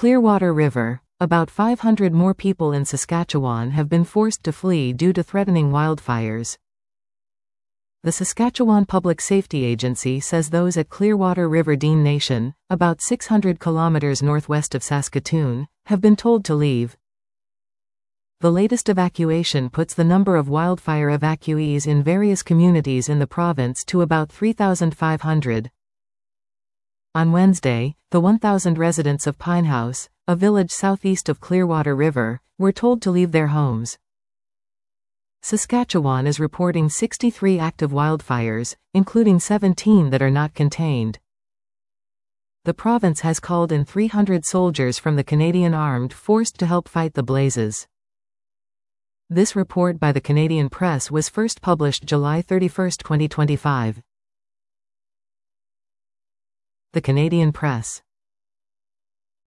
Clearwater River. About 500 more people in Saskatchewan have been forced to flee due to threatening wildfires. The Saskatchewan Public Safety Agency says those at Clearwater River Dean Nation, about 600 kilometers northwest of Saskatoon, have been told to leave. The latest evacuation puts the number of wildfire evacuees in various communities in the province to about 3,500. On Wednesday, the 1,000 residents of Pinehouse, a village southeast of Clearwater River, were told to leave their homes. Saskatchewan is reporting 63 active wildfires, including 17 that are not contained. The province has called in 300 soldiers from the Canadian Armed Forces to help fight the blazes. This report by the Canadian Press was first published July 31, 2025. The Canadian Press.